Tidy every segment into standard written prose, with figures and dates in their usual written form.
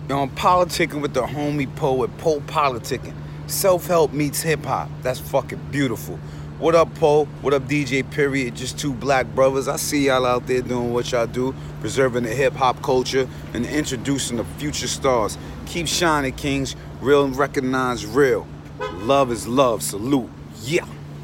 I'm politicking with the homie poet, Poe Politicking. Self-help meets hip-hop. That's fucking beautiful. What up, Poe? What up, DJ Period? Just two black brothers. I see y'all out there doing what y'all do, preserving the hip-hop culture and introducing the future stars. Keep shining, kings. Real and recognize real. Love is love. Salute. Yeah.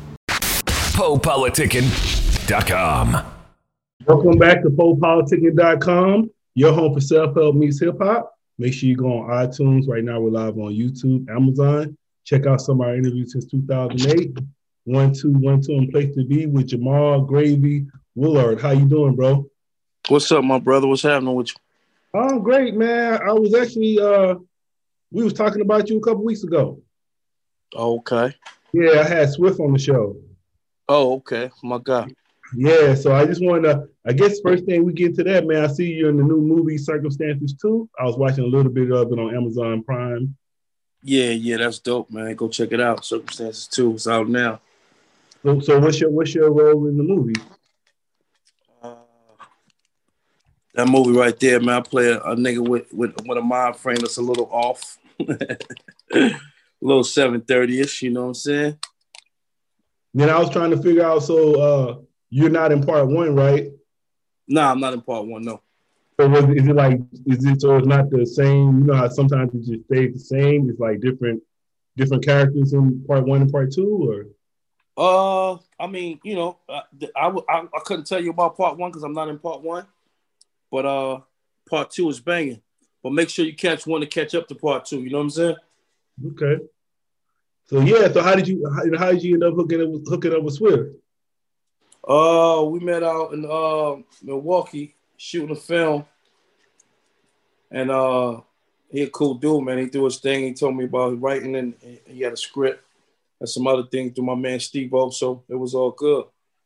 PoePoliticking.com. Welcome back to PoePoliticking.com, your home for self-help meets hip-hop. Make sure you go on iTunes. Right now, we're live on YouTube, Amazon. Check out some of our interviews since 2008. 1212 and Place to Be with Jamal Gravy Woolard. How you doing, bro? What's up, my brother? What's happening with you? I'm great, man. I was actually, we was talking about you a couple weeks ago. Okay. Yeah, I had Swift on the show. Oh, okay. My God. Yeah, so I just wanted to, I guess first thing we get to that, man, I see you in the new movie Circumstances 2. I was watching a little bit of it on Amazon Prime. Yeah, that's dope, man. Go check it out. Circumstances 2 is out now. So what's your role in the movie? That movie right there, man, I play a nigga with a mind frame that's a little off. A little 730-ish, you know what I'm saying? Then I was trying to figure out, so you're not in part one, right? Nah, I'm not in part one, no. So so it's not the same, you know how sometimes it just stays the same? It's like different characters in part one and part two, or? I mean, you know, I couldn't tell you about part one because I'm not in part one, but part two is banging. But make sure you catch one to catch up to part two. You know what I'm saying? Okay. So yeah, so how did you end up hooking up with Swift? We met out in Milwaukee shooting a film, and he a cool dude, man. He do his thing. He told me about writing, and he had a script and some other things through my man Steve-O, so it was all good.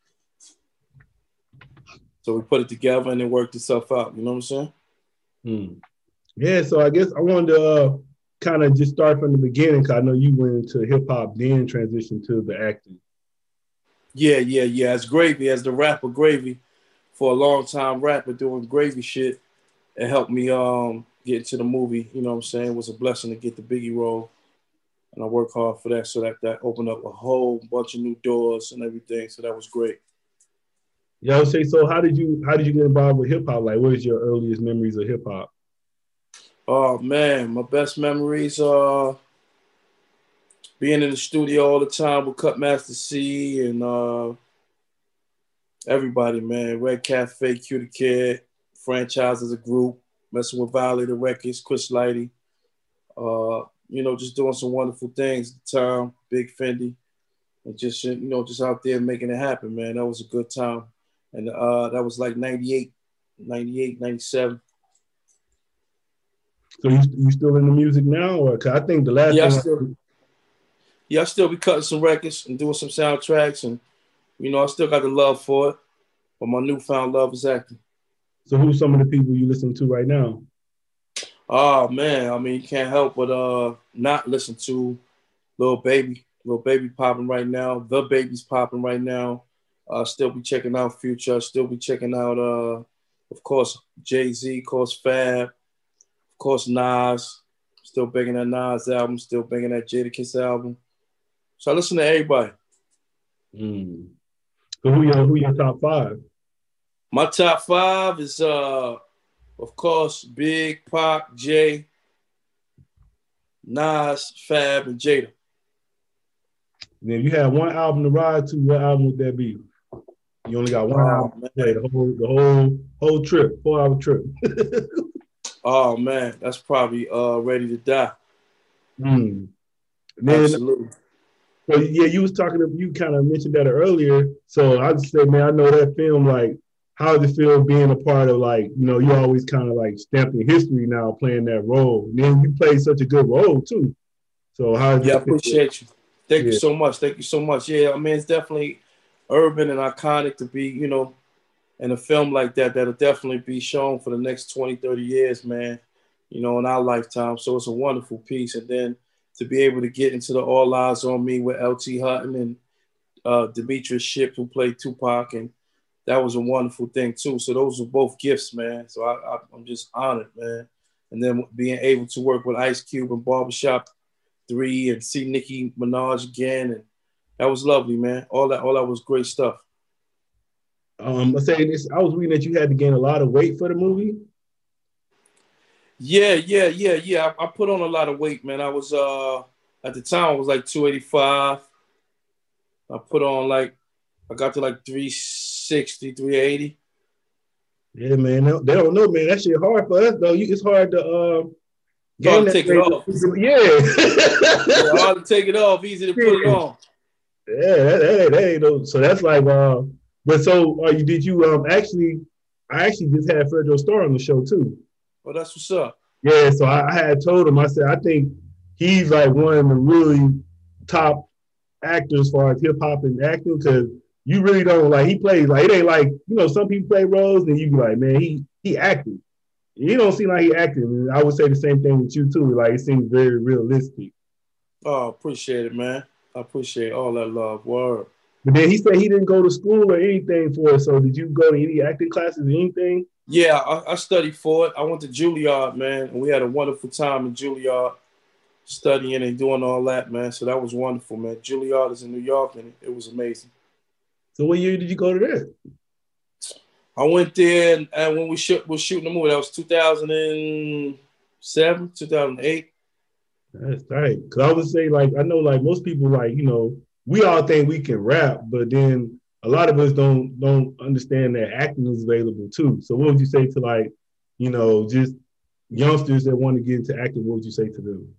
So we put it together and it worked itself out. You know what I'm saying? Yeah, so I guess I wanted to kind of just start from the beginning, because I know you went into hip-hop, then transitioned to the acting. Yeah. As Gravy, as the rapper Gravy, for a long time rapper doing Gravy shit, it helped me get into the movie. You know what I'm saying? It was a blessing to get the Biggie role. And I work hard for that, so that opened up a whole bunch of new doors and everything. So that was great. Yeah, I would say, so how did you get involved with hip-hop? Like, what is your earliest memories of hip-hop? Oh, man, my best memories are being in the studio all the time with Cutmaster C and everybody, man. Red Cafe, Q the Kid, Franchise as a group, messing with Violator Records, Chris Lighty. You know, just doing some wonderful things at the time, Big Fendi, and just, you know, just out there making it happen, man. That was a good time. And that was like 98, 97. So you still in the music now? Or, cause I think the last thing I still be cutting some records and doing some soundtracks, and, you know, I still got the love for it, but my newfound love is acting. So who's some of the people you listen to right now? Oh, man, I mean, you can't help but not listen to Lil Baby. Lil Baby popping right now. The Baby's popping right now. Still be checking out Future. Still be checking out, of course, Jay-Z, of course, Fab, of course, Nas. Still banging that Nas album. Still banging that Jadakiss album. So I listen to everybody. So who your top five? My top five is, of course, Big, Pac, Jay, Nas, Fab, and Jada. And if you had one album to ride to, what album would that be? You only got one album to play the whole trip, 4-hour trip. Oh man, that's probably Ready to Die. Absolutely. So yeah, you kind of mentioned that earlier. So I just said, man, I know that film, like, how does it feel being a part of, like, you know, you always kind of like stamped in history now playing that role. And then you played such a good role too. So how does I appreciate you. Thank you so much. Thank you so much. Yeah, I mean, it's definitely urban and iconic to be, you know, in a film like that, that'll definitely be shown for the next 20, 30 years, man, you know, in our lifetime. So it's a wonderful piece. And then to be able to get into the All Eyes on Me with L.T. Hutton and Demetrius Shipp, who played Tupac, and that was a wonderful thing too. So those were both gifts, man. So I'm just honored, man. and then being able to work with Ice Cube and Barbershop 3 and see Nicki Minaj again, and that was lovely, man. All that was great stuff. I say this. I was reading that you had to gain a lot of weight for the movie. Yeah. I put on a lot of weight, man. I was at the time I was like 285. I put on I got to like 360, 380. Yeah, man. They don't know, man. That shit hard for us though. It's hard to hard to take it off. Yeah. Hard to take it off. Easy to put it on. Yeah, that ain't no. So that's like But so did you actually? I actually just had Fredro Starr on the show too. Oh, that's what's up. Yeah, so I had told him. I said I think he's like one of the really top actors as far as hip hop and acting, because you really don't he plays it ain't like some people play roles and you be like, man, he acting. You don't seem like he acting. And I would say the same thing with you too. It seems very realistic. Oh, appreciate it, man. I appreciate all that love. Word. But then he said he didn't go to school or anything for it. So did you go to any acting classes or anything? Yeah, I studied for it. I went to Juilliard, man, and we had a wonderful time in Juilliard, studying and doing all that, man. So that was wonderful, man. Juilliard is in New York, and it was amazing. So what year did you go to there? I went there, and when we was shooting the movie, that was 2007, 2008. That's right. Because I would say, I know, most people, we all think we can rap, but then a lot of us don't understand that acting is available too. So what would you say to just youngsters that want to get into acting? What would you say to them?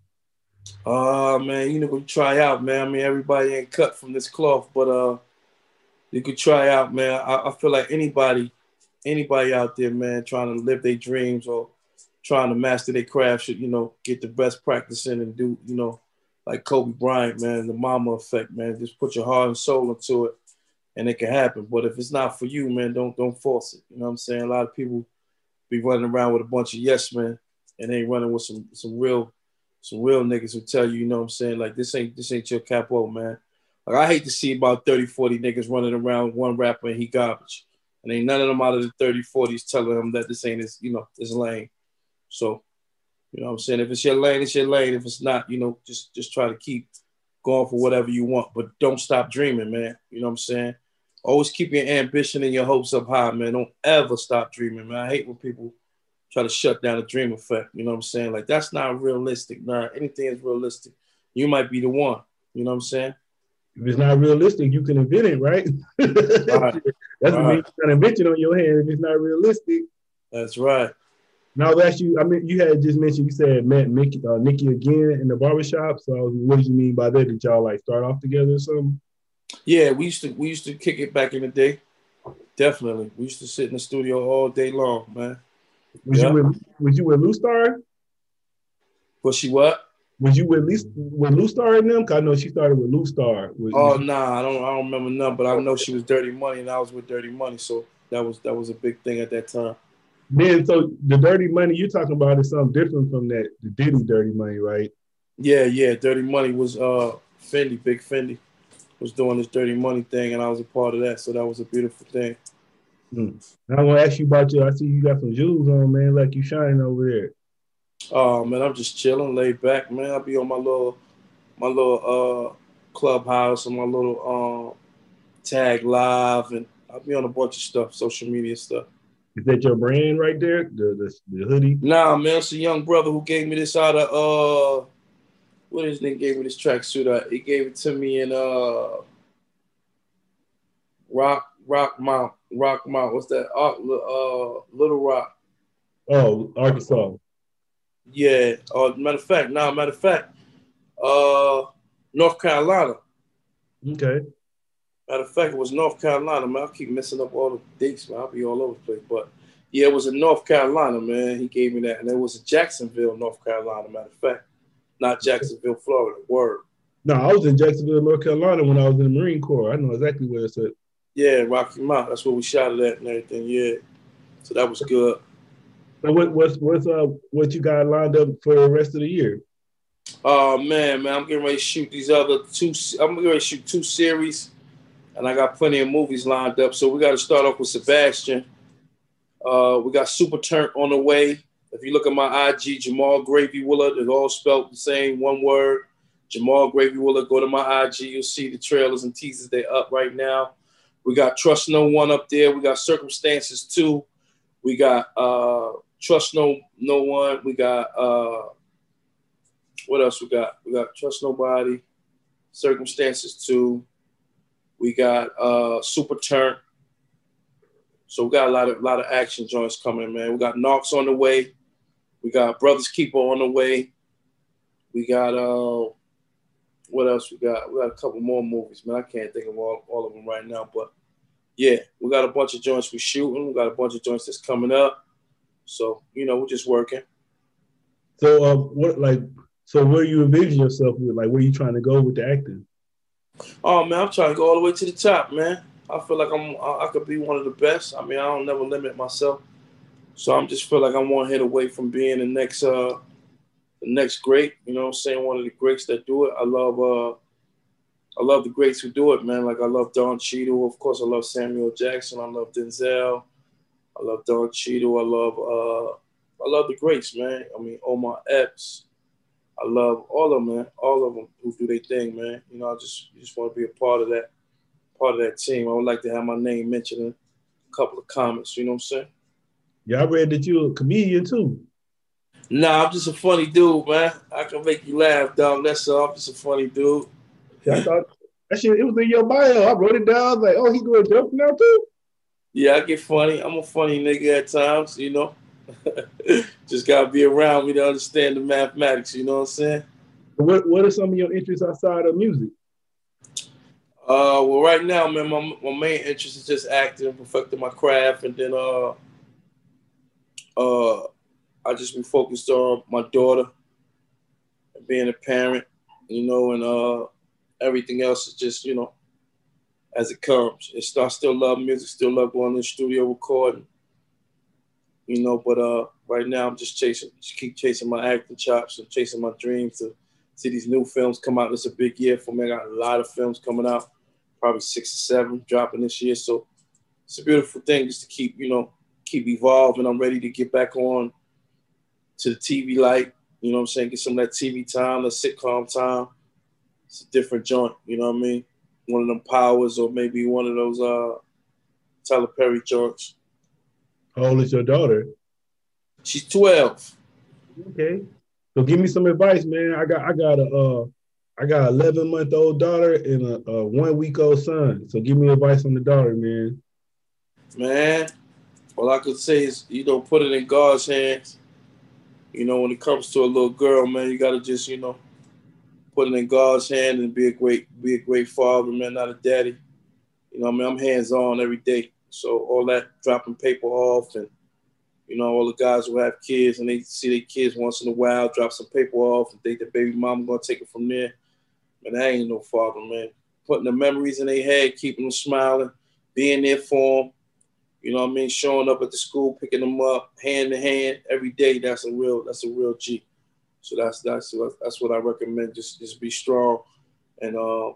Man, you could try out, man. I mean, everybody ain't cut from this cloth, but you could try out, man. I feel like anybody out there, man, trying to live their dreams or trying to master their craft should, get the best practice in and do, like Kobe Bryant, man, the mama effect, man. Just put your heart and soul into it, and it can happen. But if it's not for you, man, don't force it. You know what I'm saying? A lot of people be running around with a bunch of yes men, and they running with some real niggas who tell you, you know what I'm saying? This ain't your capo, man. I hate to see about 30, 40 niggas running around one rapper and he garbage. And ain't none of them out of the 30, 40s telling him that this ain't his lane. So, you know what I'm saying? If it's your lane, it's your lane. If it's not, just try to keep going for whatever you want. But don't stop dreaming, man. You know what I'm saying? Always keep your ambition and your hopes up high, man. Don't ever stop dreaming, man. I hate when people try to shut down the dream effect. You know what I'm saying? That's not realistic. Nah, anything is realistic. You might be the one. You know what I'm saying? If it's not realistic, you can invent it, right? Right. That's what you got an invention on your hand if it's not realistic. That's right. Now, I'll ask you, you had just mentioned, you said met Nicki again in the barbershop. So what did you mean by that? Did y'all start off together or something? Yeah, we used to kick it back in the day. Definitely. We used to sit in the studio all day long, man. Was you with Lou Star? Was she what? Was you with Lou Star in them? Cause I know she started with Lou Star. Nah, I don't remember none, but I know she was Dirty Money and I was with Dirty Money, so that was a big thing at that time. Then, so the Dirty Money you're talking about is something different from that, the Diddy Dirty Money, right? Yeah. Dirty Money was Fendi, Big Fendi was doing this Dirty Money thing, and I was a part of that, so that was a beautiful thing. I'm gonna ask you about I see you got some jewels on, man, like you shining over there. Oh man, I'm just chilling, laid back, man. I'll be on my little clubhouse and my little tag live, and I'll be on a bunch of stuff, social media stuff. Is that your brand right there? The hoodie? Nah, man, it's a young brother who gave me this out of what his name gave me this tracksuit. He gave it to me in Rockmount. What's that? Little Rock. Oh, Arkansas. Yeah. Matter of fact, North Carolina. Okay. Matter of fact, it was North Carolina, man. I keep messing up all the dates, man. I'll be all over the place. But yeah, it was in North Carolina, man. He gave me that. And it was in Jacksonville, North Carolina, matter of fact. Not Jacksonville, Florida. Word. No, I was in Jacksonville, North Carolina when I was in the Marine Corps. I know exactly where it's at. Yeah, Rocky Mount. That's where we shot it at and everything. Yeah. So that was good. So what you got lined up for the rest of the year? Oh man, I'm getting ready to shoot these other two. I'm getting ready to shoot 2 series, and I got plenty of movies lined up. So we got to start off with Sebastian. We got Super Turnt on the way. If you look at my IG, Jamal Gravy Willard, it's all spelled the same, one word. Jamal Gravy Willard, go to my IG. You'll see the trailers and teasers. They're up right now. We got Trust No One up there. We got Circumstances 2. We got Trust No One. We got, what else we got? We got Trust Nobody, Circumstances 2. We got Super Turn. So we got a lot of action joints coming, man. We got Narcs on the way. We got Brothers Keeper on the way. We got what else we got? We got a couple more movies, man. I can't think of all of them right now, but yeah, we got a bunch of joints we're shooting. We got a bunch of joints that's coming up. So, we're just working. So so where you envision yourself with, like, where you trying to go with the acting? Oh man, I'm trying to go all the way to the top, man. I feel like I could be one of the best. I mean, I don't never limit myself. So I'm just feel like I'm one hit away from being the next great, you know what I'm saying? One of the greats that do it. I love the greats who do it, man. Like I love Don Cheadle. Of course, I love Samuel Jackson. I love Denzel. I love Don Cheadle. I love the greats, man. I mean, Omar Epps. I love all of them, man. All of them who do their thing, man. I just want to be a part of that team. I would like to have my name mentioned in a couple of comments, you know what I'm saying? Yeah, I read that you're a comedian too. Nah, I'm just a funny dude, man. I can make you laugh, dog. That's all. I'm just a funny dude. Yeah, I thought that shit, it was in your bio. I wrote it down. I was like, oh, he doing jump now too? Yeah, I get funny. I'm a funny nigga at times, Just gotta be around me to understand the mathematics, you know what I'm saying? What are some of your interests outside of music? Well, right now, man, my main interest is just acting, perfecting my craft, and then I just be focused on my daughter and being a parent, and everything else is just, as it comes. I still love music, still love going to the studio recording, but right now I'm just keep chasing my acting chops and chasing my dreams to see these new films come out. It's a big year for me. I got a lot of films coming out, probably 6 or 7 dropping this year. So it's a beautiful thing just to keep evolving. I'm ready to get back on to the TV light, you know what I'm saying? Get some of that TV time, the sitcom time. It's a different joint, you know what I mean? One of them Powers or maybe one of those Tyler Perry joints. How old is your daughter? She's 12. Okay. So give me some advice, man. I got a 11-month-old daughter and a 1-week-old son. So give me advice on the daughter, man. Man, all I could say is, put it in God's hands. When it comes to a little girl, man, you gotta just, put it in God's hand and be a great father, man, not a daddy. I'm hands-on every day. So all that dropping paper off and, all the guys who have kids and they see their kids once in a while, drop some paper off and think the baby mama gonna take it from there. Man, I ain't no father, man. Putting the memories in their head, keeping them smiling, being there for them. You know what I mean? Showing up at the school, picking them up, hand to hand every day. That's a real G. So that's what I recommend. Just be strong and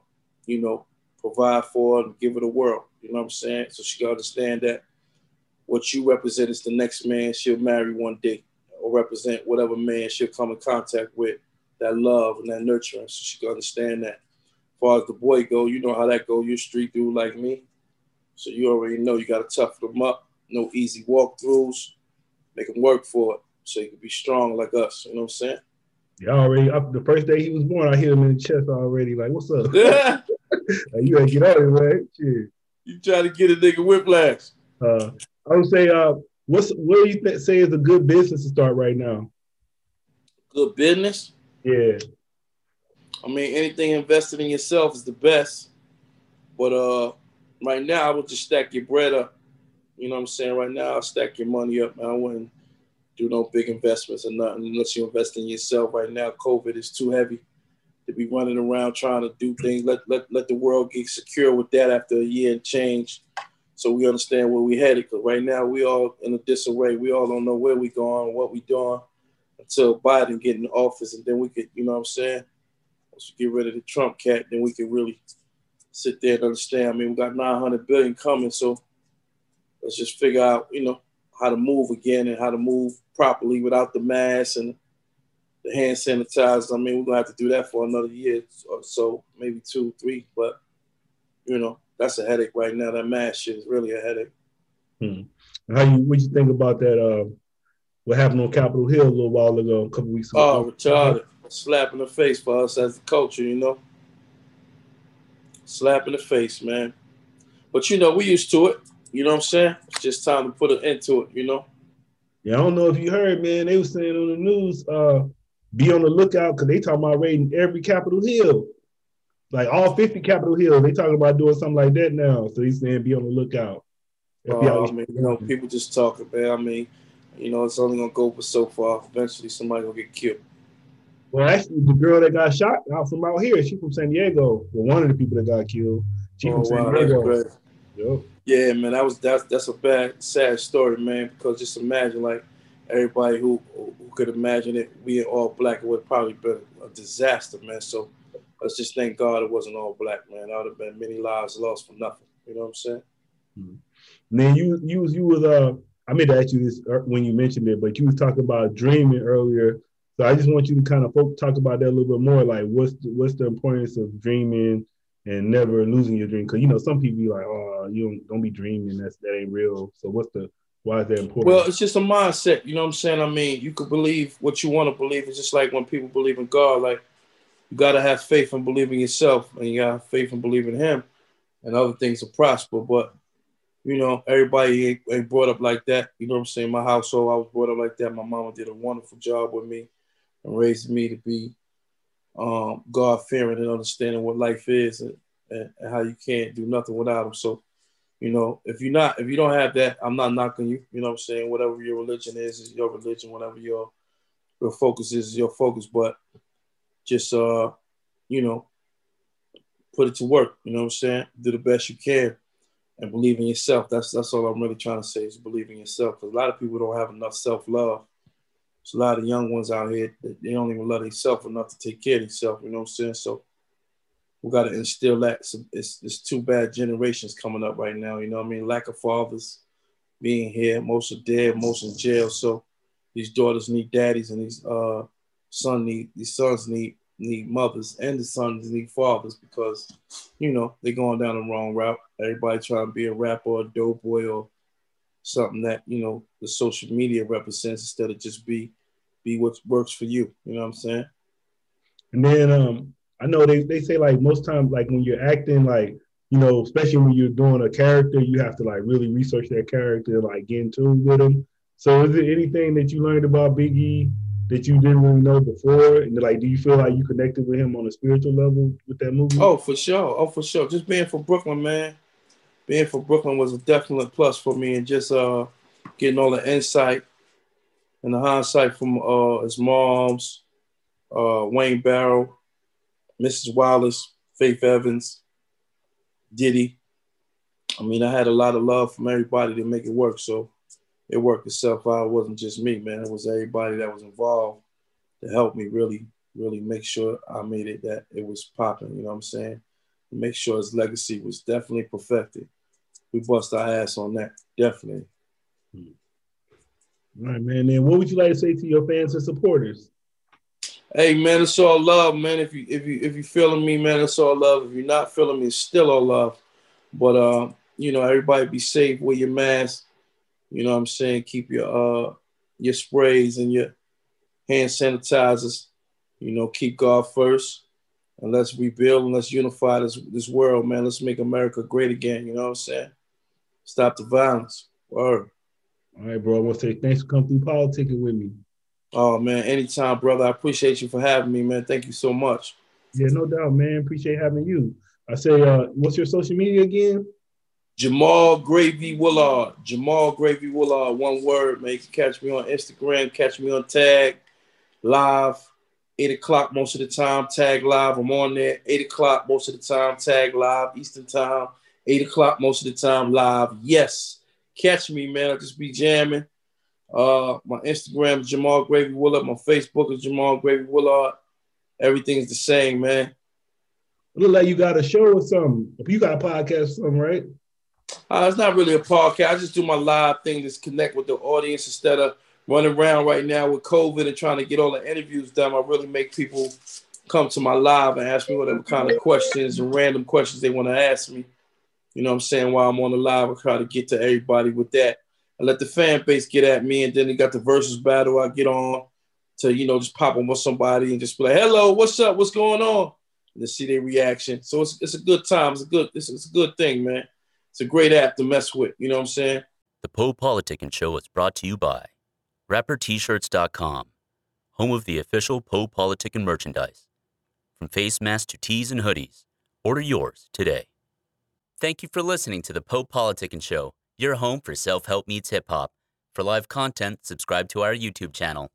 provide for her and give her the world. You know what I'm saying? So she can understand that what you represent is the next man she'll marry one day, or represent whatever man she'll come in contact with. That love and that nurturing, so she can understand that. As far as the boy go, you know how that go. You're a street dude like me. So you already know you got to toughen them up. No easy walkthroughs. Make them work for it so you can be strong like us. You know what I'm saying? Yeah, already. The first day he was born, I hit him in the chest already. Like, what's up? Yeah. Like, you gotta get on it, man. Shit. You try to get a nigga whiplash. I would say, what do you say is a good business to start right now? Good business? Yeah. I mean, anything invested in yourself is the best. But right now, I would just stack your bread up. You know what I'm saying? Right now, I'll stack your money up, man. I wouldn't do no big investments or nothing unless you invest in yourself. Right now, COVID is too heavy to be running around trying to do things. Let the world get secure with that after a year and change, so we understand where we headed. Because right now, we all in a disarray. We all don't know where we going, what we doing, until Biden get in office, and then we could, you know what I'm saying? Once we get rid of the Trump cat, then we can really sit there and understand. I mean, we got $900 billion coming, so let's just figure out, how to move again and how to move properly without the mask and the hand sanitizer. I mean, we're gonna have to do that for another year or so, maybe 2, 3. But you know, that's a headache right now. That mask shit is really a headache. What you think about that? What happened on Capitol Hill a little while ago, a couple weeks ago? Oh, retarded! Slap in the face for us as the culture, you know. Slap in the face, man. But you know, we used to it. You know what I'm saying? It's just time to put an end to it, you know. Yeah, I don't know if you heard, man. They were saying on the news, be on the lookout because they talking about raiding every Capitol Hill. Like all 50 Capitol Hills, they talking about doing something like that now. So he's saying be on the lookout. I mean, you know, people just talking, man. I mean, you know, it's only gonna go for so far. Eventually, somebody gonna get killed. Well, actually, the girl that got shot out from out here, she from San Diego. Well, one of the people that got killed, she from San Diego. Yep. Yeah, man, that's a bad, sad story, man. Because just imagine, like, everybody who could imagine it being all black, it would have probably been a disaster, man. So let's just thank God it wasn't all black, man. That would have been many lives lost for nothing. You know what I'm saying? Mm-hmm. And then you was I meant to ask you this when you mentioned it, but you was talking about dreaming earlier. So I just want you to kind of talk about that a little bit more. Like, what's the importance of dreaming and never losing your dream? Because you know some people be like, oh, you don't be dreaming. That ain't real. So why is that important? Well, it's just a mindset. You know what I'm saying? I mean, you could believe what you want to believe. It's just like when people believe in God. Like, you gotta have faith and believe in yourself, and you gotta have faith and believe in Him, and other things will prosper. But you know, everybody ain't brought up like that. You know what I'm saying? My household, I was brought up like that. My mama did a wonderful job with me and raised me to be God-fearing and understanding what life is and how you can't do nothing without Him. So, you know, if you don't have that, I'm not knocking you. You know what I'm saying? Whatever your religion is your religion. Whatever your focus is your focus. But just, you know, put it to work. You know what I'm saying? Do the best you can. And believe in yourself. That's all I'm really trying to say is believe in yourself. Because a lot of people don't have enough self-love. There's a lot of young ones out here that they don't even love themselves enough to take care of themselves. You know what I'm saying? So we got to instill that. It's 2 bad generations coming up right now. You know what I mean? Lack of fathers being here. Most are dead. Most in jail. So these daughters need daddies, and these sons need mothers, and the sons need fathers because, you know, they're going down the wrong route. Everybody trying to be a rapper or a dope boy or something that, you know, the social media represents instead of just be what works for you. You know what I'm saying? And then I know they say like most times, like when you're acting, like, you know, especially when you're doing a character, you have to like really research that character, like get in tune with them. So is there anything that you learned about Big E that you didn't really know before? And like, do you feel like you connected with him on a spiritual level with that movie? Oh, for sure. Just being from Brooklyn, man. Being from Brooklyn was a definite plus for me, and just getting all the insight and the hindsight from his moms, Wayne Barrow, Mrs. Wallace, Faith Evans, Diddy. I mean, I had a lot of love from everybody to make it work, so it worked itself out. It wasn't just me, man. It was everybody that was involved to help me really, really make sure I made it, that it was popping, you know what I'm saying? To make sure his legacy was definitely perfected. We bust our ass on that, definitely. All right, man. Then what would you like to say to your fans and supporters? Hey, man, it's all love, man. If you feeling me, man, it's all love. If you're not feeling me, it's still all love. But you know, everybody be safe. Wear your mask. You know what I'm saying? Keep your sprays and your hand sanitizers. You know, keep God first. And let's rebuild and let's unify this world, man. Let's make America great again. You know what I'm saying? Stop the violence. Word. All right, bro. I want to say thanks for coming through politicking with me. Oh, man. Anytime, brother. I appreciate you for having me, man. Thank you so much. Yeah, no doubt, man. Appreciate having you. I say, what's your social media again? Jamal Gravy Willard. Jamal Gravy Willard. One word, man. You can catch me on Instagram. Catch me on Tag Live. 8 o'clock most of the time. Tag Live. I'm on there. 8 o'clock most of the time. Tag Live. Eastern time. 8 o'clock most of the time. Live. Yes. Catch me, man. I'll just be jamming. My Instagram is Jamal Gravy Willard. My Facebook is Jamal Gravy Willard. Everything's the same, man. It look like you got a show or something. You got a podcast or something, right? It's not really a podcast. I just do my live thing to connect with the audience instead of running around right now with COVID and trying to get all the interviews done. I really make people come to my live and ask me whatever kind of questions and random questions they want to ask me. You know what I'm saying? While I'm on the live, I try to get to everybody with that. I let the fan base get at me, and then they got the versus battle. I get on to, just pop on with somebody and just be like, hello, what's up? What's going on? And to see their reaction. So it's a good time. It's a good thing, man. It's a great app to mess with. You know what I'm saying? The Poe Politicking Show is brought to you by RapperT-shirts.com, home of the official Poe Politicking merchandise. From face masks to tees and hoodies, order yours today. Thank you for listening to the Poe Politicking Show, your home for self-help meets hip-hop. For live content, subscribe to our YouTube channel.